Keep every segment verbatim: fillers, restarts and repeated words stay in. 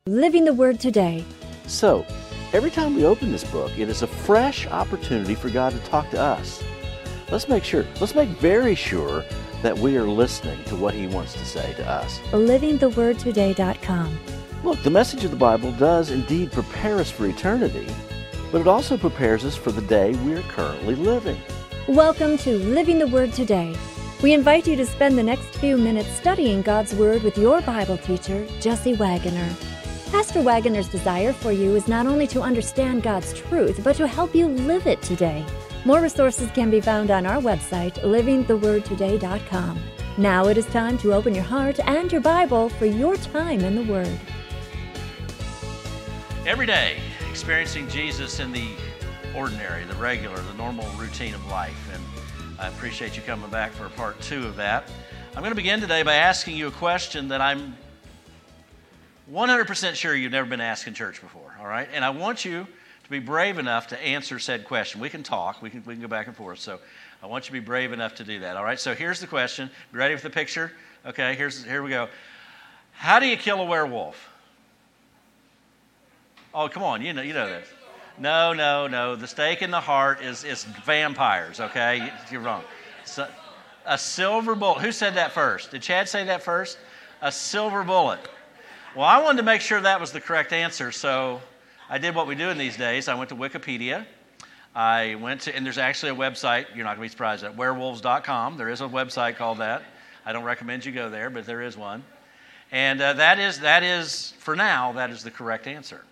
Living the Word Today. So, every time we open this book, it is a fresh opportunity for God to talk to us. Let's make sure, let's make very sure that we are listening to what He wants to say to us. living the word today dot com. Look, the message of the Bible does indeed prepare us for eternity, but it also prepares us for the day we are currently living. Welcome to Living the Word Today. We invite you to spend the next few minutes studying God's Word with your Bible teacher, Jesse Wagoner. Pastor Wagoner's desire for you is not only to understand God's truth, but to help you live it today. More resources can be found on our website, living the word today dot com. Now it is time to open your heart and your Bible for your time in the Word. Every day, experiencing Jesus in the ordinary, the regular, the normal routine of life. And I appreciate you coming back for part two of that. I'm going to begin today by asking you a question that I'm one hundred percent sure you've never been asked in church before, all right? And I want you to be brave enough to answer said question. We can talk, we can, we can go back and forth, so I want you to be brave enough to do that, all right? So here's the question. You ready with the picture? Okay, here's here we go. How do you kill a werewolf? Oh, come on, you know you know this. No, no, no. The stake in the heart is, is vampires, okay? You're wrong. So, a silver bullet. Who said that first? Did Chad say that first? A silver bullet. Well, I wanted to make sure that was the correct answer, so I did what we do in these days. I went to Wikipedia. I went to, and there's actually a website, you're not going to be surprised at, werewolves dot com. There is a website called that. I don't recommend you go there, but there is one. And uh, that is, that is, for now, that is the correct answer.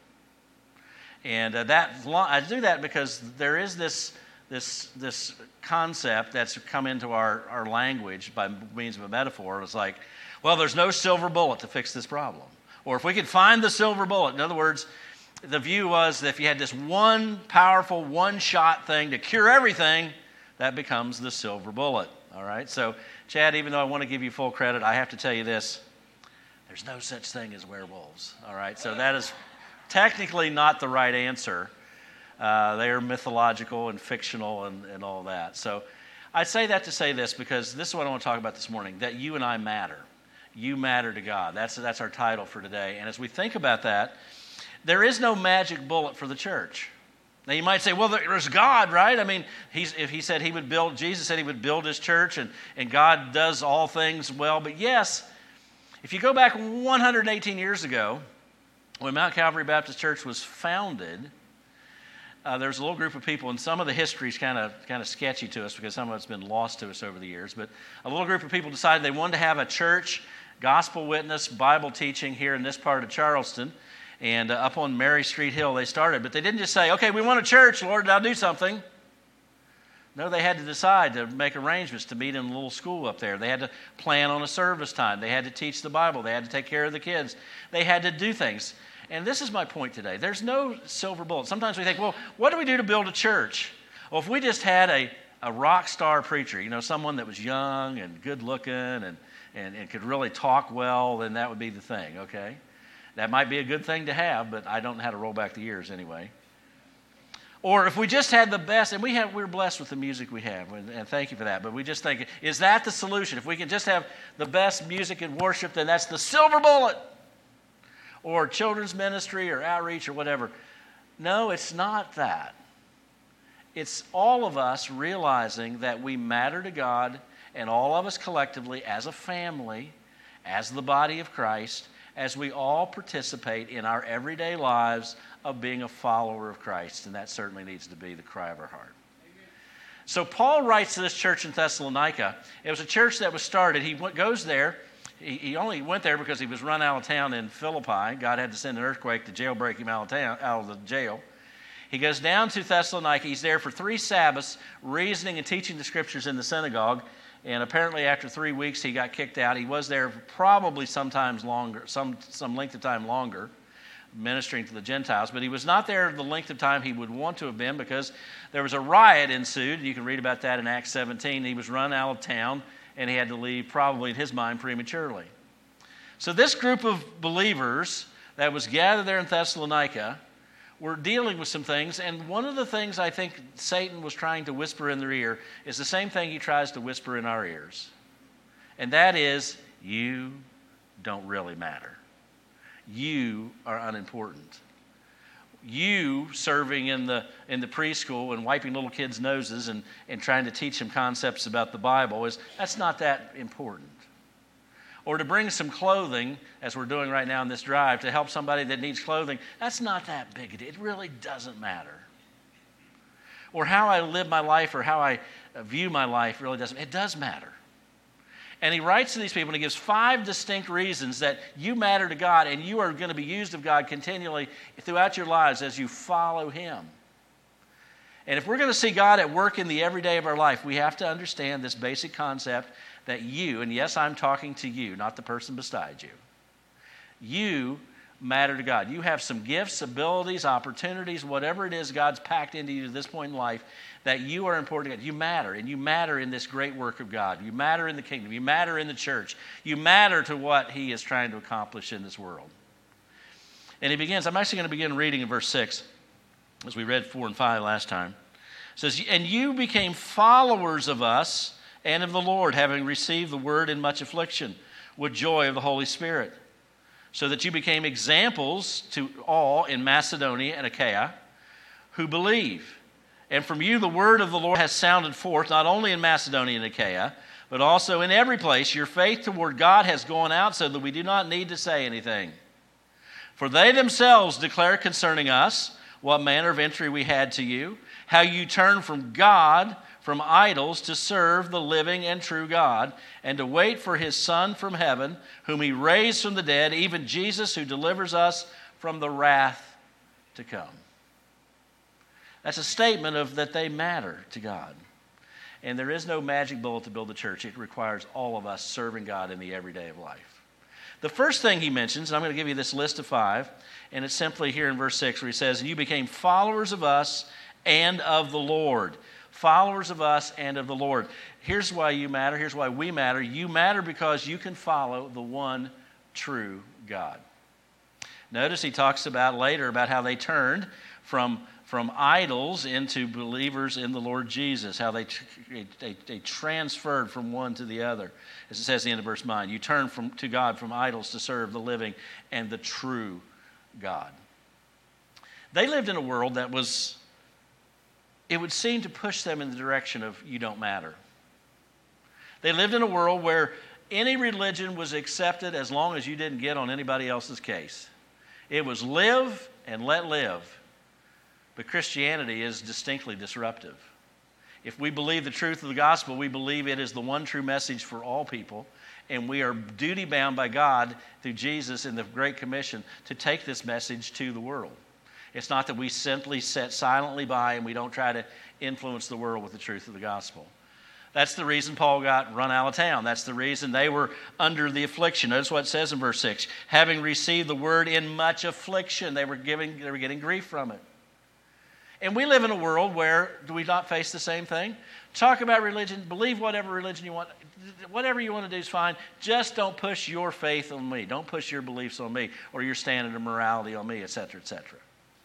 And uh, that I do that because there is this this this concept that's come into our, our language by means of a metaphor. It's like, well, there's no silver bullet to fix this problem. Or if we could find the silver bullet, in other words, the view was that if you had this one powerful, one-shot thing to cure everything, that becomes the silver bullet. All right? So, Chad, even though I want to give you full credit, I have to tell you this. There's no such thing as werewolves. All right? So that is technically not the right answer. Uh, they are mythological and fictional and, and all that. So I say that to say this because this is what I want to talk about this morning, that you and I matter. You matter to God. That's, that's our title for today. And as we think about that, there is no magic bullet for the church. Now you might say, well, there's God, right? I mean, he's, if he said he would build, Jesus said he would build his church and, and God does all things well. But yes, if you go back one hundred eighteen years ago, when Mount Calvary Baptist Church was founded, uh, there's a little group of people, and some of the history is kind of kind of sketchy to us because some of it's been lost to us over the years, but a little group of people decided they wanted to have a church, gospel witness, Bible teaching here in this part of Charleston, and uh, up on Mary Street Hill they started. But they didn't just say, okay, we want a church, Lord, now do something. No, they had to decide to make arrangements to meet in a little school up there. They had to plan on a service time. They had to teach the Bible. They had to take care of the kids. They had to do things. And this is my point today. There's no silver bullet. Sometimes we think, well, what do we do to build a church? Well, if we just had a, a rock star preacher, you know, someone that was young and good looking and, and, and could really talk well, then that would be the thing, okay? That might be a good thing to have, but I don't know how to roll back the years anyway. Or if we just had the best, and we have, we're blessed with the music we have, and, and thank you for that, but we just think, is that the solution? If we can just have the best music and worship, then that's the silver bullet. Or children's ministry or outreach or whatever. No, it's not that. It's all of us realizing that we matter to God, and all of us collectively as a family, as the body of Christ, as we all participate in our everyday lives of being a follower of Christ, and that certainly needs to be the cry of our heart. Amen. So Paul writes to this church in Thessalonica. It was a church that was started. He goes there. He, he only went there because he was run out of town in Philippi. God had to send an earthquake to jailbreak him out of town, out of the jail. He goes down to Thessalonica. He's there for three Sabbaths, reasoning and teaching the scriptures in the synagogue. And apparently after three weeks, he got kicked out. He was there probably sometimes longer, some, some length of time longer, ministering to the Gentiles. But he was not there the length of time he would want to have been because there was a riot ensued. You can read about that in Acts seventeen. He was run out of town, and he had to leave, probably in his mind, prematurely. So this group of believers that was gathered there in Thessalonica were dealing with some things, and one of the things I think Satan was trying to whisper in their ear is the same thing he tries to whisper in our ears. And that is, you don't really matter. you are unimportant. You serving in the in the preschool and wiping little kids' noses and, and trying to teach them concepts about the Bible, is that's not that important. Or to bring some clothing, as we're doing right now in this drive, to help somebody that needs clothing, that's not that big a deal. It really doesn't matter. Or how I live my life or how I view my life really doesn't. It does matter. And he writes to these people and he gives five distinct reasons that you matter to God and you are going to be used of God continually throughout your lives as you follow him. And if we're going to see God at work in the everyday of our life, we have to understand this basic concept that you, and yes, I'm talking to you, not the person beside you, you matter to God. You have some gifts, abilities, opportunities, whatever it is God's packed into you at this point in life, that you are important to God. You matter, and you matter in this great work of God. You matter in the kingdom. You matter in the church. You matter to what he is trying to accomplish in this world. And he begins, I'm actually going to begin reading in verse six, as we read four and five last time. It says, and you became followers of us and of the Lord, having received the word in much affliction, with joy of the Holy Spirit, so that you became examples to all in Macedonia and Achaia who believe. And from you the word of the Lord has sounded forth, not only in Macedonia and Achaia, but also in every place. Your faith toward God has gone out so that we do not need to say anything. For they themselves declare concerning us what manner of entry we had to you, how you turned from God, from idols, to serve the living and true God, and to wait for his Son from heaven, whom he raised from the dead, even Jesus, who delivers us from the wrath to come. That's a statement of that they matter to God. And there is no magic bullet to build a church. It requires all of us serving God in the everyday of life. The first thing he mentions, and I'm going to give you this list of five, and it's simply here in verse six where he says, and you became followers of us and of the Lord. Followers of us and of the Lord. Here's why you matter. Here's why we matter. You matter because you can follow the one true God. Notice he talks about later about how they turned from, from idols into believers in the Lord Jesus, how they, they, they transferred from one to the other. As it says at the end of verse nine, you turn from, to God from idols to serve the living and the true God. They lived in a world that was, it would seem to push them in the direction of you don't matter. They lived in a world where any religion was accepted as long as you didn't get on anybody else's case. It was live and let live. But Christianity is distinctly disruptive. If we believe the truth of the gospel, we believe it is the one true message for all people, and we are duty bound by God through Jesus in the Great Commission to take this message to the world. It's not that we simply sit silently by and we don't try to influence the world with the truth of the gospel. That's the reason Paul got run out of town. That's the reason they were under the affliction. Notice what it says in verse six. Having received the word in much affliction, they were giving, they were getting grief from it. And we live in a world where, do we not face the same thing? Talk about religion, believe whatever religion you want, whatever you want to do is fine. Just don't push your faith on me. Don't push your beliefs on me or your standard of morality on me, et cetera, et cetera.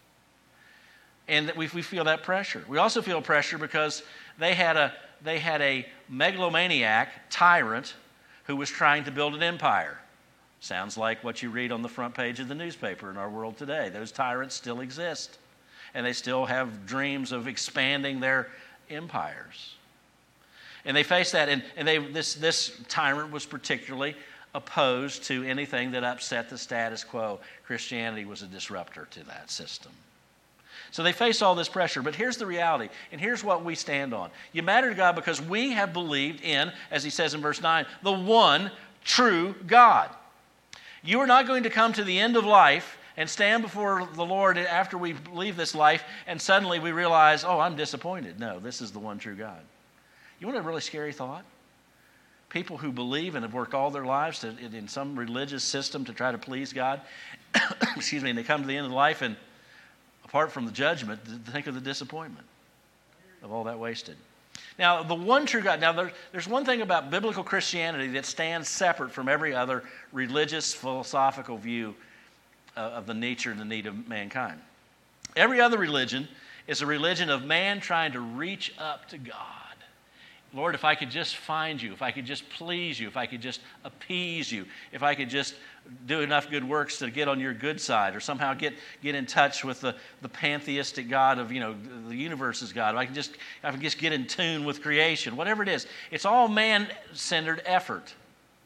And we, we feel that pressure. We also feel pressure because they had a they had a megalomaniac tyrant who was trying to build an empire. Sounds like what you read on the front page of the newspaper in our world today. Those tyrants still exist, and they still have dreams of expanding their empires. And they face that, and, and they this this tyrant was particularly opposed to anything that upset the status quo. Christianity was a disruptor to that system. So they face all this pressure, but here's the reality, and here's what we stand on. You matter to God because we have believed in, as he says in verse nine, the one true God. You are not going to come to the end of life and stand before the Lord after we leave this life and suddenly we realize, oh, I'm disappointed. No, this is the one true God. You want a really scary thought? People who believe and have worked all their lives to, in some religious system to try to please God, excuse me, and they come to the end of life and apart from the judgment, think of the disappointment of all that wasted. Now, the one true God, now there, there's one thing about biblical Christianity that stands separate from every other religious, philosophical view uh, of the nature and the need of mankind. Every other religion is a religion of man trying to reach up to God Lord, if I could just find you, if I could just please you, if I could just appease you, if I could just do enough good works to get on your good side, or somehow get, get in touch with the, the pantheistic God of, you know, the universe's God. If I can just, if I can just get in tune with creation, whatever it is. It's all man-centered effort.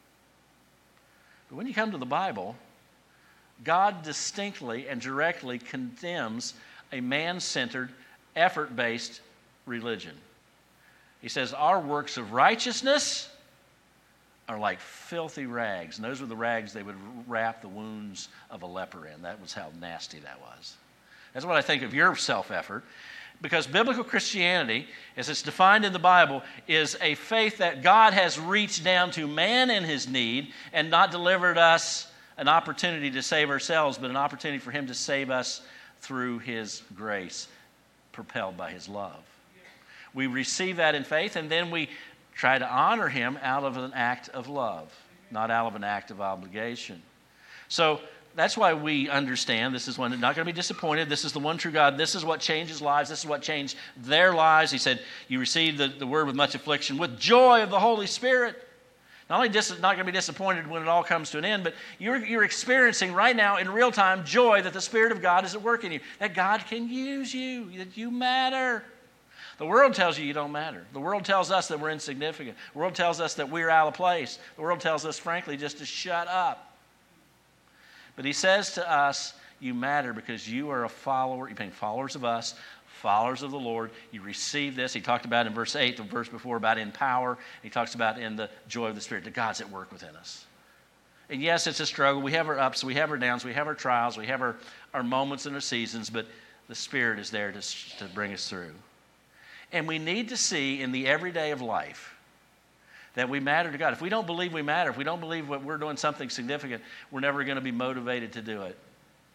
But when you come to the Bible, God distinctly and directly condemns a man-centered, effort-based religion. He says, our works of righteousness are like filthy rags. And those were the rags they would wrap the wounds of a leper in. That was how nasty that was. That's what I think of your self-effort. Because biblical Christianity, as it's defined in the Bible, is a faith that God has reached down to man in his need and not delivered us an opportunity to save ourselves, but an opportunity for him to save us through his grace, propelled by his love. We receive that in faith, and then we try to honor him out of an act of love, not out of an act of obligation. So that's why we understand this is one that's not going to be disappointed. This is the one true God. This is what changes lives. This is what changed their lives. He said, you received the, the word with much affliction, with joy of the Holy Spirit. Not only dis- not going to be disappointed when it all comes to an end, but you're, you're experiencing right now in real time joy that the Spirit of God is at work in you, that God can use you, that you matter. The world tells you you don't matter. The world tells us that we're insignificant. The world tells us that we're out of place. The world tells us, frankly, just to shut up. But he says to us, you matter because you are a follower. You're being followers of us, followers of the Lord. You receive this. He talked about in verse eight, the verse before, about in power. He talks about in the joy of the Spirit, that God's at work within us. And yes, it's a struggle. We have our ups, we have our downs, we have our trials, we have our, our moments and our seasons, but the Spirit is there to, to bring us through. And we need to see in the everyday of life that we matter to God. If we don't believe we matter, if we don't believe that we're doing something significant, we're never going to be motivated to do it.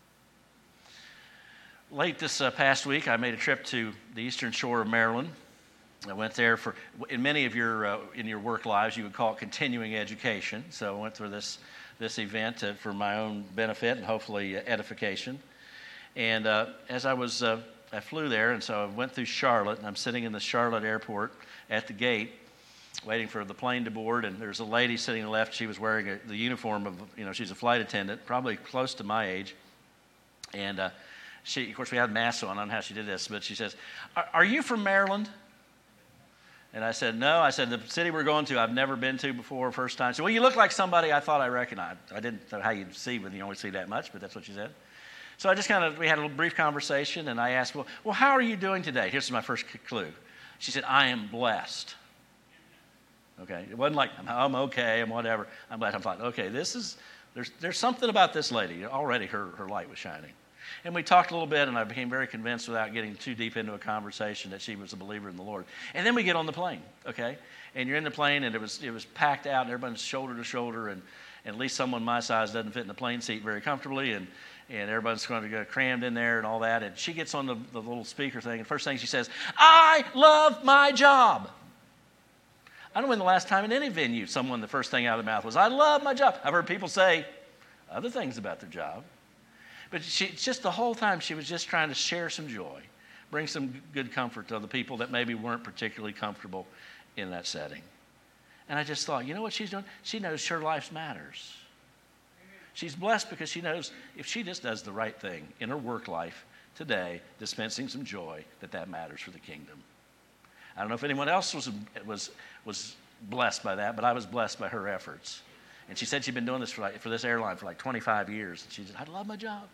Late this uh, past week, I made a trip to the eastern shore of Maryland. I went there for, in many of your, uh, in your work lives, you would call it continuing education. So I went through this, this event to, for my own benefit and hopefully edification. And uh, as I was... Uh, I flew there, and so I went through Charlotte, and I'm sitting in the Charlotte airport at the gate waiting for the plane to board, and there's a lady sitting on the left. She was wearing a, the uniform of, you know, she's a flight attendant, probably close to my age. And uh, she, of course, we had masks on. I don't know how she did this, but she says, are, are you from Maryland? And I said, no. I said, the city we're going to, I've never been to before, first time. She said, well, you look like somebody I thought I recognized. I didn't know how you'd see when you only see that much, but that's what she said. So I just kind of, we had a little brief conversation, and I asked, well, well, how are you doing today? Here's my first clue. She said, I am blessed. Okay, it wasn't like, I'm, I'm okay, I'm whatever. I'm glad I'm fine. Okay, this is, there's there's something about this lady. Already her, her light was shining. And we talked a little bit, and I became very convinced without getting too deep into a conversation that she was a believer in the Lord. And then we get on the plane, okay? And you're in the plane, and it was it was packed out, and everybody's shoulder to shoulder, and, and at least someone my size doesn't fit in the plane seat very comfortably, and and everybody's going to get crammed in there and all that. And she gets on the, the little speaker thing, and first thing she says, I love my job. I don't know when the last time in any venue someone, the first thing out of their mouth was, I love my job. I've heard people say other things about their job. But she, just the whole time she was just trying to share some joy, bring some good comfort to the people that maybe weren't particularly comfortable in that setting. And I just thought, you know what she's doing? She knows her life matters. She's blessed because she knows if she just does the right thing in her work life today, dispensing some joy, that that matters for the kingdom. I don't know if anyone else was, was, was blessed by that, but I was blessed by her efforts. And she said she'd been doing this for, like, for this airline for like twenty-five years. And she said, I love my job.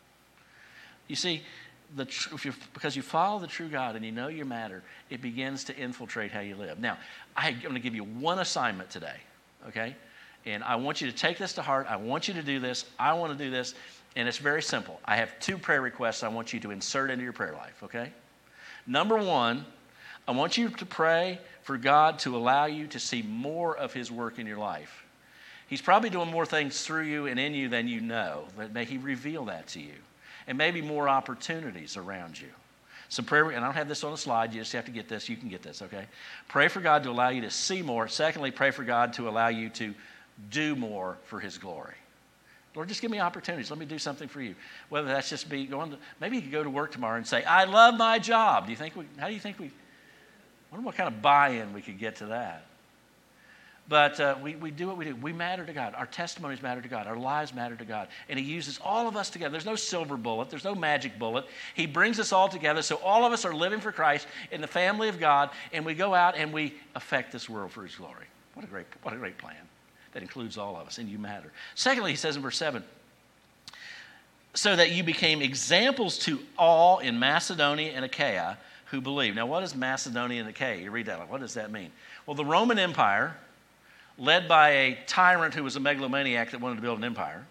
You see, the tr- if you because you follow the true God and you know you matter, it begins to infiltrate how you live. Now, I'm going to give you one assignment today, okay? And I want you to take this to heart. I want you to do this. I want to do this. And it's very simple. I have two prayer requests I want you to insert into your prayer life, okay? Number one, I want you to pray for God to allow you to see more of his work in your life. He's probably doing more things through you and in you than you know, but may he reveal that to you. And maybe more opportunities around you. So pray, and I don't have this on the slide, you just have to get this, you can get this, okay? Pray for God to allow you to see more. Secondly, pray for God to allow you to do more for his glory. Lord, just give me opportunities. Let me do something for you. Whether that's just be going to, maybe you could go to work tomorrow and say, I love my job. Do you think we, how do you think we, wonder what kind of buy-in we could get to that. But uh, we, we do what we do. We matter to God. Our testimonies matter to God. Our lives matter to God. And he uses all of us together. There's no silver bullet. There's no magic bullet. He brings us all together so all of us are living for Christ in the family of God, and we go out and we affect this world for his glory. What a great, what a great plan that includes all of us, and you matter. Secondly, he says in verse seven, so that you became examples to all in Macedonia and Achaia who believe. Now, what is Macedonia and Achaia? You read that, like, what does that mean? Well, the Roman Empire, led by a tyrant who was a megalomaniac that wanted to build an empire,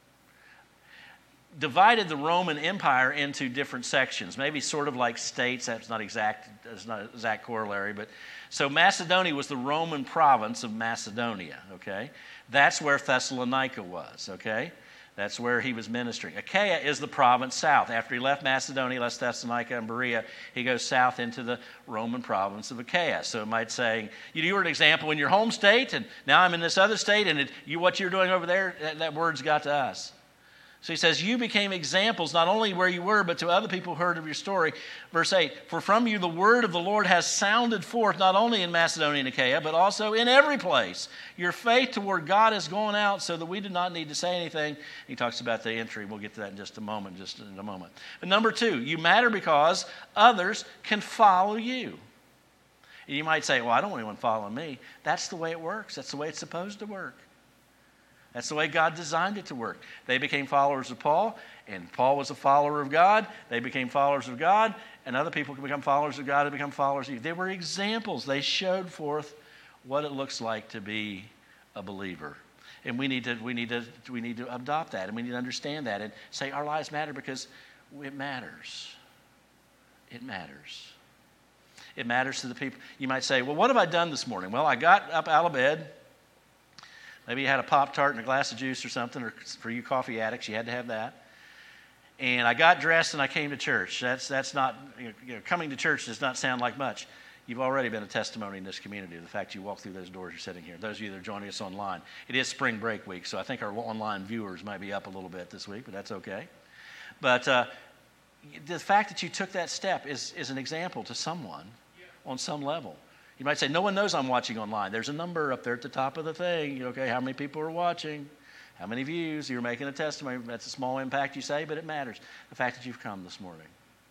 divided the Roman Empire into different sections, maybe sort of like states. That's not exact, that's not an exact corollary, but so Macedonia was the Roman province of Macedonia, okay? That's where Thessalonica was, okay? That's where he was ministering. Achaia is the province south. After he left Macedonia, left Thessalonica and Berea, he goes south into the Roman province of Achaia. So it might say, you were an example in your home state, and now I'm in this other state, and it, you, what you're doing over there, that, that word's got to us. So he says, you became examples not only where you were, but to other people who heard of your story. Verse eight, for from you the word of the Lord has sounded forth, not only in Macedonia and Achaia, but also in every place. Your faith toward God has gone out so that we do not need to say anything. He talks about the entry. We'll get to that in just a moment, just in a moment. But number two, you matter because others can follow you. And you might say, well, I don't want anyone following me. That's the way it works. That's the way it's supposed to work. That's the way God designed it to work. They became followers of Paul, and Paul was a follower of God. They became followers of God, and other people can become followers of God and become followers of you. They were examples. They showed forth what it looks like to be a believer. And we need to, we need to, we need to adopt that, and we need to understand that and say our lives matter because it matters. It matters. It matters to the people. You might say, well, what have I done this morning? Well, I got up out of bed. Maybe you had a Pop-Tart and a glass of juice or something, or for you coffee addicts, you had to have that. And I got dressed and I came to church. That's that's not, you know, coming to church does not sound like much. You've already been a testimony in this community, the fact you walk through those doors you're sitting here. Those of you that are joining us online. It is spring break week, so I think our online viewers might be up a little bit this week, but that's okay. But uh, the fact that you took that step is, is an example to someone on some level. You might say, no one knows I'm watching online. There's a number up there at the top of the thing. Okay, how many people are watching? How many views? You're making a testimony. That's a small impact, you say, but it matters. The fact that you've come this morning.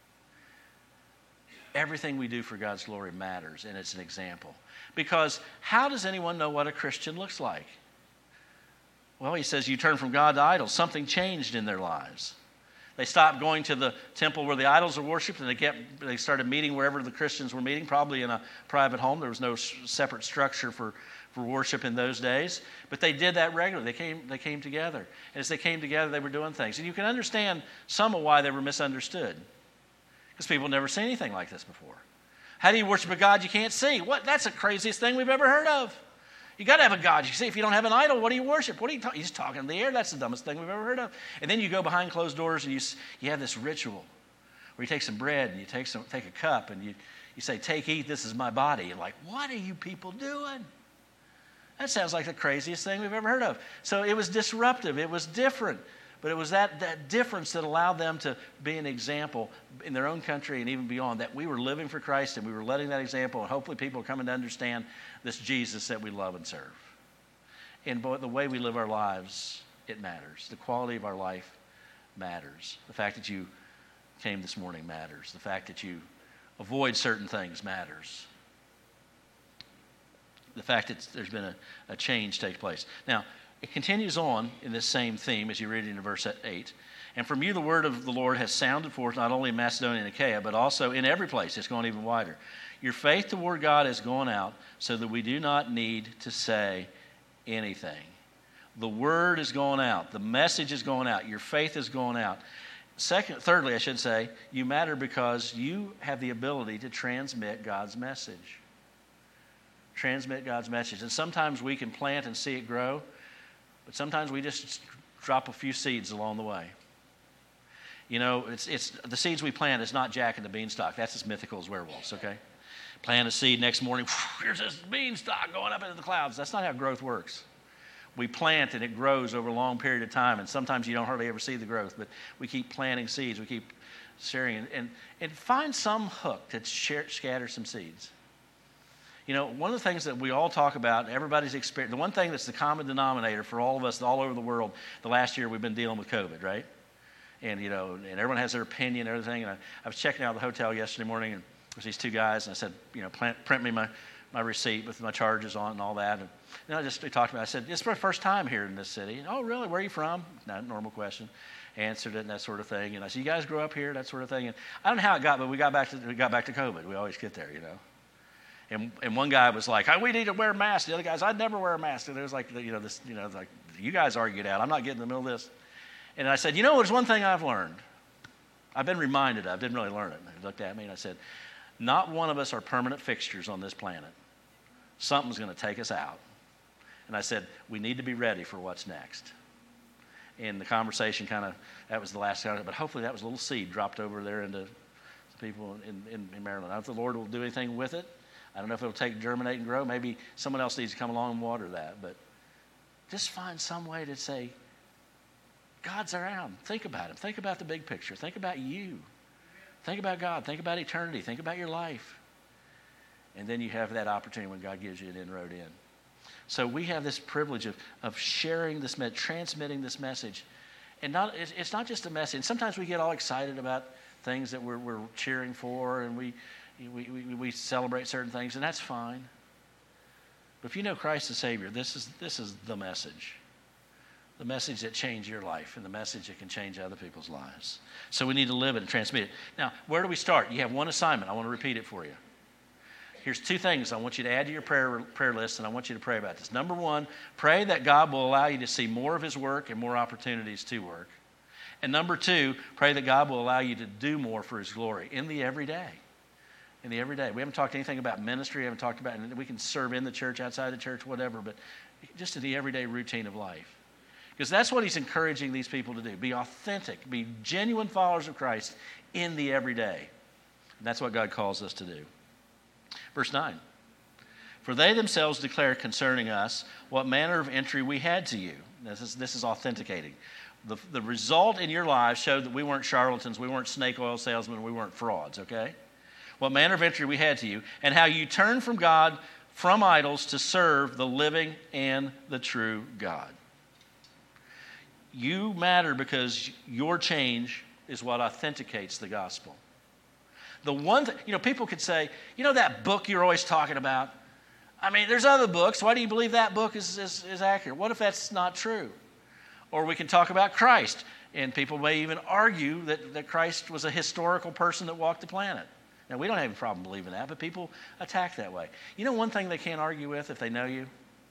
Everything we do for God's glory matters, and it's an example. Because how does anyone know what a Christian looks like? Well, he says you turn from God to idols. Something changed in their lives. They stopped going to the temple where the idols were worshipped, and they kept, they started meeting wherever the Christians were meeting, probably in a private home. There was no separate structure for, for worship in those days. But they did that regularly. They came, they came together. And as they came together, they were doing things. And you can understand some of why they were misunderstood. Because people never seen anything like this before. How do you worship a God you can't see? What? That's the craziest thing we've ever heard of. You got to have a God. You see, if you don't have an idol, what do you worship? What are you talking? You're just talking in the air. That's the dumbest thing we've ever heard of. And then you go behind closed doors and you you have this ritual where you take some bread and you take some take a cup and you you say, "Take, eat. This is my body." You're like, what are you people doing? That sounds like the craziest thing we've ever heard of. So it was disruptive. It was different. But it was that, that difference that allowed them to be an example in their own country and even beyond, that we were living for Christ and we were letting that example, and hopefully people are coming to understand this Jesus that we love and serve. And the way we live our lives, it matters. The quality of our life matters. The fact that you came this morning matters. The fact that you avoid certain things matters. The fact that there's been a, a change take place. Now, it continues on in this same theme as you read it in verse eight. And from you the word of the Lord has sounded forth not only in Macedonia and Achaia, but also in every place. It's gone even wider. Your faith toward God has gone out so that we do not need to say anything. The word is going out. The message is going out. Your faith is going out. Second, thirdly, I should say, you matter because you have the ability to transmit God's message. Transmit God's message. And sometimes we can plant and see it grow. But sometimes we just drop a few seeds along the way. You know, it's it's the seeds we plant is not Jack and the Beanstalk. That's as mythical as werewolves, okay? Plant a seed, next morning, here's this beanstalk going up into the clouds. That's not how growth works. We plant and it grows over a long period of time, and sometimes you don't hardly ever see the growth, but we keep planting seeds. We keep sharing, and, and, and find some hook to share, scatter some seeds. You know, one of the things that we all talk about, everybody's experience, the one thing that's the common denominator for all of us all over the world, the last year we've been dealing with COVID, right? And, you know, and everyone has their opinion and everything. And I, I was checking out the hotel yesterday morning, and there was these two guys, and I said, you know, print, print me my, my receipt with my charges on and all that. And you know, I just we talked about it. I said, it's my first time here in this city. And, oh, really? Where are you from? Not normal question. Answered it and that sort of thing. And I said, you guys grew up here, that sort of thing. And I don't know how it got, but we got back to we got back to COVID. We always get there, you know. And and one guy was like, oh, we need to wear masks. The other guy's, I'd never wear a mask. And it was like, you know, this, you know, like you guys argued out. I'm not getting in the middle of this. And I said, you know, there's one thing I've learned. I've been reminded of. Didn't really learn it. And he looked at me and I said, not one of us are permanent fixtures on this planet. Something's going to take us out. And I said, we need to be ready for what's next. And the conversation kind of, that was the last time, but hopefully that was a little seed dropped over there into people in, in, in Maryland. I don't know if the Lord will do anything with it. I don't know if it'll take germinate and grow. Maybe someone else needs to come along and water that. But just find some way to say, God's around. Think about him. Think about the big picture. Think about you. Think about God. Think about eternity. Think about your life. And then you have that opportunity when God gives you an inroad in. So we have this privilege of, of sharing this, transmitting this message. And not it's, it's not just a message. And sometimes we get all excited about things that we're, we're cheering for, and we, we, we, we celebrate certain things, and that's fine. But if you know Christ the Savior, this is, this is the message. The message that changed your life and the message that can change other people's lives. So we need to live it and transmit it. Now, where do we start? You have one assignment. I want to repeat it for you. Here's two things I want you to add to your prayer, prayer list, and I want you to pray about this. Number one, pray that God will allow you to see more of his work and more opportunities to work. And number two, pray that God will allow you to do more for his glory in the everyday. In the everyday. We haven't talked anything about ministry. We haven't talked about, and we can serve in the church, outside the church, whatever, but just in the everyday routine of life. Because that's what he's encouraging these people to do. Be authentic. Be genuine followers of Christ in the everyday. And that's what God calls us to do. Verse nine. For they themselves declare concerning us what manner of entry we had to you. This is, this is authenticating. The, the result in your lives showed that we weren't charlatans, we weren't snake oil salesmen, we weren't frauds, okay? What manner of entry we had to you, and how you turned from God, from idols, to serve the living and the true God. You matter because your change is what authenticates the gospel. The one thing, you know, people could say, you know that book you're always talking about? I mean, there's other books. Why do you believe that book is, is, is accurate? What if that's not true? Or we can talk about Christ, and people may even argue that, that Christ was a historical person that walked the planet. Now, we don't have a problem believing that, but people attack that way. You know one thing they can't argue with if they know you?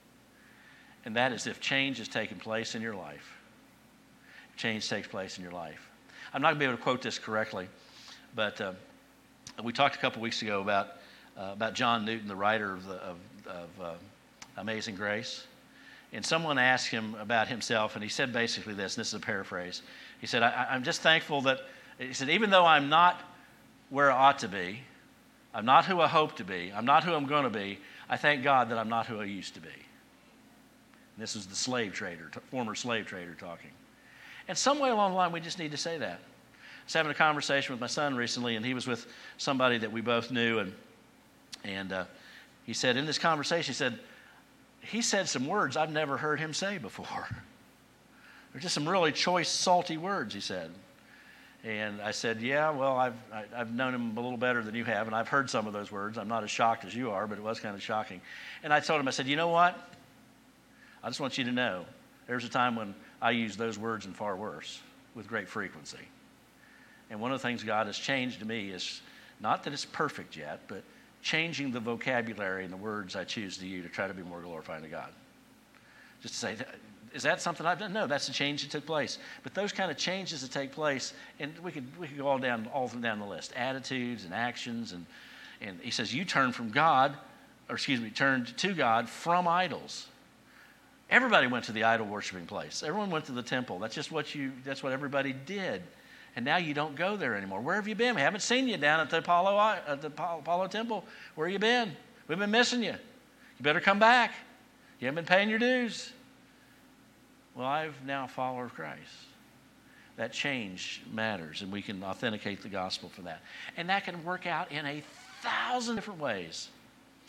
And that is if change has taken place in your life. Change takes place in your life. I'm not going to be able to quote this correctly, but uh, we talked a couple weeks ago about uh, about John Newton, the writer of, the, of, of uh, Amazing Grace. And someone asked him about himself, and he said basically this, and this is a paraphrase. He said, I, I'm just thankful that, he said, even though I'm not where I ought to be, I'm not who I hope to be, I'm not who I'm going to be, I thank God that I'm not who I used to be. And this is the slave trader, former slave trader talking. And some way along the line, we just need to say that. I was having a conversation with my son recently, and he was with somebody that we both knew, and and uh, he said, in this conversation, he said, he said some words I've never heard him say before. They're just some really choice, salty words, he said. And I said, yeah, well, I've I, I've known him a little better than you have, and I've heard some of those words. I'm not as shocked as you are, but it was kind of shocking. And I told him, I said, you know what? I just want you to know, there's a time when I use those words and far worse with great frequency. And one of the things God has changed to me is not that it's perfect yet, but changing the vocabulary and the words I choose to use to try to be more glorifying to God. Just to say, is that something I've done? No, that's a change that took place. But those kind of changes that take place, and we could we could go all down all down the list, attitudes and actions, and and he says you turn from God, or excuse me, turned to God from idols. Everybody went to the idol worshiping place. Everyone went to the temple. That's just what you. That's what everybody did. And now you don't go there anymore. Where have you been? We haven't seen you down at the Apollo at the Apollo Temple. Where have you been? We've been missing you. You better come back. You haven't been paying your dues. Well, I'm now a follower of Christ. That change matters, and we can authenticate the gospel for that. And that can work out in a thousand different ways.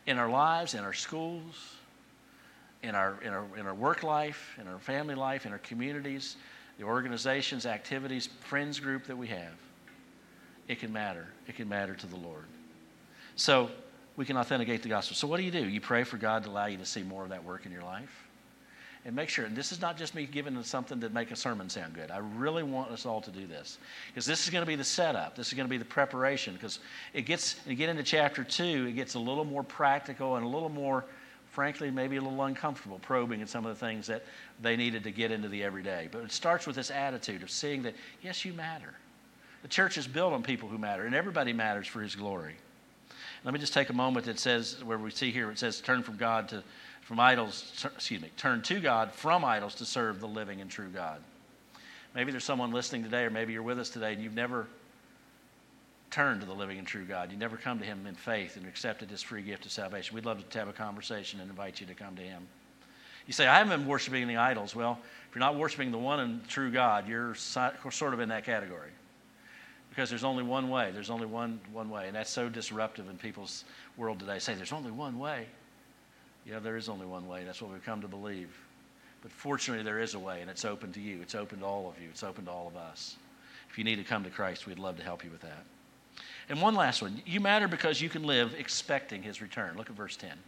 in our lives, in our schools, in our, in our, in our work life, in our family life, in our communities, the organizations, activities, friends group that we have. It can matter. It can matter to the Lord. So we can authenticate the gospel. So what do you do? You pray for God to allow you to see more of that work in your life. And make sure, and this is not just me giving something to make a sermon sound good. I really want us all to do this. Because this is going to be the setup. This is going to be the preparation. Because it gets, when you get into chapter two, it gets a little more practical and a little more, frankly, maybe a little uncomfortable, probing in some of the things that they needed to get into the everyday. But it starts with this attitude of seeing that, yes, you matter. The church is built on people who matter, and everybody matters for his glory. Let me just take a moment that says, where we see here, it says, turn from God to From idols, excuse me, turn to God from idols to serve the living and true God. Maybe there's someone listening today, or maybe you're with us today, and you've never turned to the living and true God. You never come to him in faith and accepted his free gift of salvation. We'd love to have a conversation and invite you to come to him. You say, I haven't been worshiping the idols. Well, if you're not worshiping the one and true God, you're sort of in that category. Because there's only one way. There's only one, one way. And that's so disruptive in people's world today. Say, there's only one way. Yeah, there is only one way. That's what we've come to believe. But fortunately, there is a way, and it's open to you. It's open to all of you. It's open to all of us. If you need to come to Christ, we'd love to help you with that. And one last one. You matter because you can live expecting his return. Look at verse ten.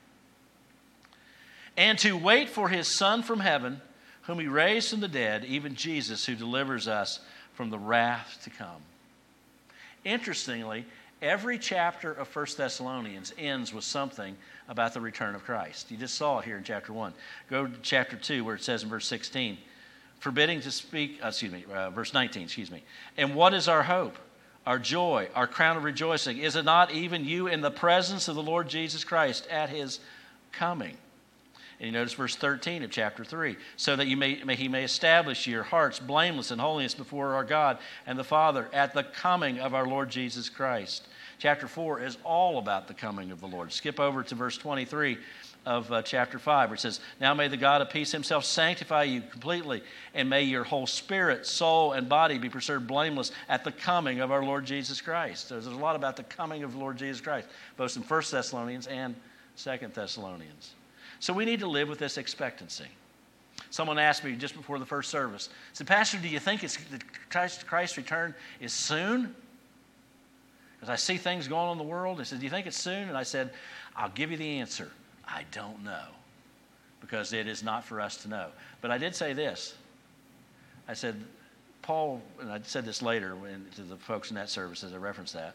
And to wait for his Son from heaven, whom he raised from the dead, even Jesus, who delivers us from the wrath to come. Interestingly, every chapter of First Thessalonians ends with something about the return of Christ. You just saw it here in chapter one. Go to chapter two where it says in verse sixteen, forbidding to speak, uh, excuse me, uh, verse nineteen, excuse me. And what is our hope, our joy, our crown of rejoicing? Is it not even you in the presence of the Lord Jesus Christ at his coming? And you notice verse thirteen of chapter three, so that you may, may he may establish your hearts blameless in holiness before our God and the Father at the coming of our Lord Jesus Christ. Chapter four is all about the coming of the Lord. Skip over to verse twenty-three of uh, chapter five, where it says, now may the God of peace himself sanctify you completely, and may your whole spirit, soul, and body be preserved blameless at the coming of our Lord Jesus Christ. So there's a lot about the coming of the Lord Jesus Christ, both in First Thessalonians and Second Thessalonians. So we need to live with this expectancy. Someone asked me just before the first service, said, Pastor, do you think it's, that Christ, Christ's return is soon? Because I see things going on in the world. They said, do you think it's soon? And I said, I'll give you the answer. I don't know. Because it is not for us to know. But I did say this. I said, Paul, and I said this later when, to the folks in that service as I referenced that,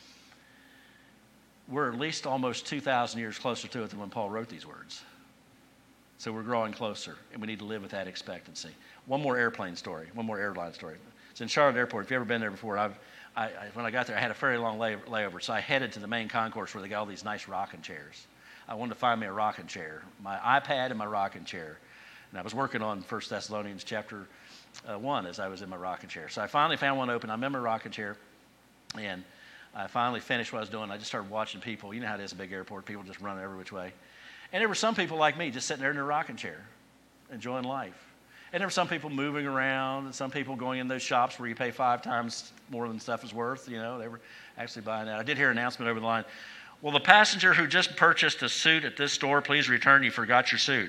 we're at least almost two thousand years closer to it than when Paul wrote these words. So we're growing closer, and we need to live with that expectancy. One more airplane story, one more airline story. It's in Charlotte Airport. If you've ever been there before, I've, I, I, when I got there, I had a fairly long lay, layover, so I headed to the main concourse where they got all these nice rocking chairs. I wanted to find me a rocking chair, my iPad and my rocking chair. And I was working on First Thessalonians chapter uh, one as I was in my rocking chair. So I finally found one open. I'm in my rocking chair, and I finally finished what I was doing. I just started watching people. You know how it is a big airport. People just run every which way. And there were some people like me just sitting there in their rocking chair, enjoying life. And there were some people moving around, and some people going in those shops where you pay five times more than stuff is worth. You know, they were actually buying that. I did hear an announcement over the line. Well, the passenger who just purchased a suit at this store, please return. You forgot your suit.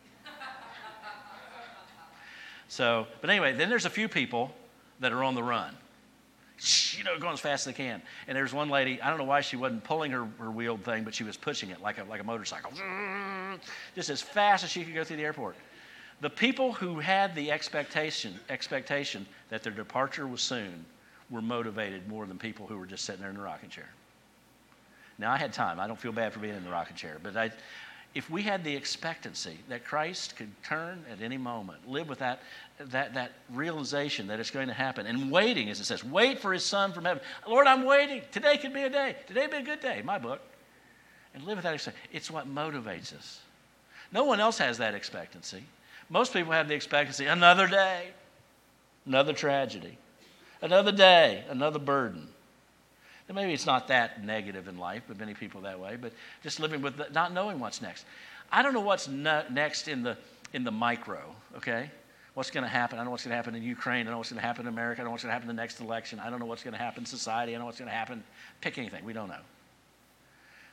So, but anyway, then there's a few people that are on the run. You know, going as fast as they can. And there's one lady, I don't know why she wasn't pulling her, her wheeled thing, but she was pushing it like a, like a motorcycle. Just as fast as she could go through the airport. The people who had the expectation, expectation that their departure was soon were motivated more than people who were just sitting there in the rocking chair. Now, I had time. I don't feel bad for being in the rocking chair. But I, if we had the expectancy that Christ could turn at any moment, live with that, that, that realization that it's going to happen, and waiting, as it says, wait for his Son from heaven. Lord, I'm waiting. Today could be a day. Today would be a good day, my book. And live with that expectancy. It's what motivates us. No one else has that expectancy. Most people have the expectancy, another day, another tragedy, another day, another burden. And maybe it's not that negative in life, but many people that way, but just living with the, not knowing what's next. I don't know what's no, next in the in the micro, okay? What's going to happen? I don't know what's going to happen in Ukraine. I don't know what's going to happen in America. I don't know what's going to happen in the next election. I don't know what's going to happen in society. I don't know what's going to happen. Pick anything. We don't know.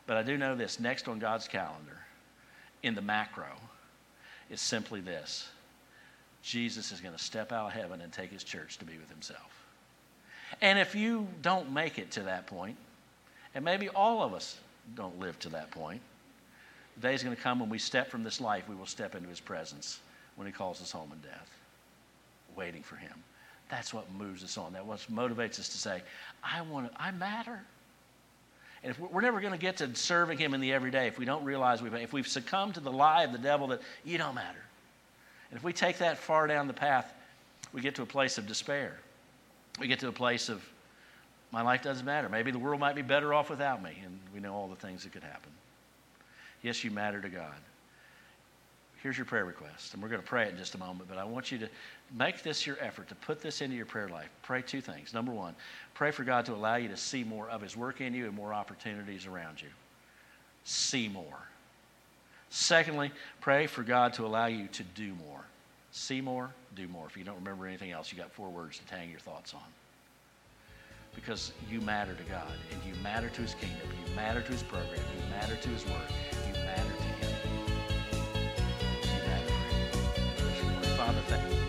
But I do know this, next on God's calendar, in the macro, is simply this. Jesus is going to step out of heaven and take his church to be with himself. And if you don't make it to that point, and maybe all of us don't live to that point, the day is going to come when we step from this life, we will step into his presence when he calls us home in death, waiting for him. That's what moves us on. That's what motivates us to say, I want to, I matter. And if we're never going to get to serving him in the everyday if we don't realize we've, if we've succumbed to the lie of the devil that you don't matter. And if we take that far down the path, we get to a place of despair. We get to a place of, my life doesn't matter. Maybe the world might be better off without me. And we know all the things that could happen. Yes, you matter to God. Here's your prayer request, and we're going to pray it in just a moment, but I want you to make this your effort, to put this into your prayer life. Pray two things. Number one, pray for God to allow you to see more of his work in you and more opportunities around you. See more. Secondly, pray for God to allow you to do more. See more, do more. If you don't remember anything else, you got four words to hang your thoughts on. Because you matter to God, and you matter to his kingdom, you matter to his program, you matter to his word, you matter to him. Father, thank you.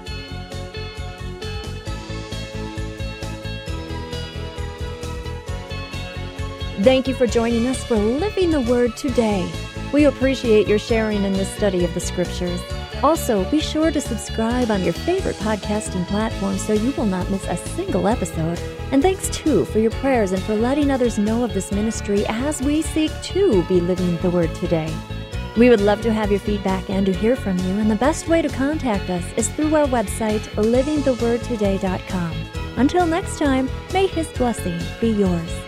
Thank you for joining us for Living the Word today. We appreciate your sharing in this study of the Scriptures. Also, be sure to subscribe on your favorite podcasting platform so you will not miss a single episode. And thanks, too, for your prayers and for letting others know of this ministry as we seek to be living the Word today. We would love to have your feedback and to hear from you, and the best way to contact us is through our website, living the word today dot com. Until next time, may his blessing be yours.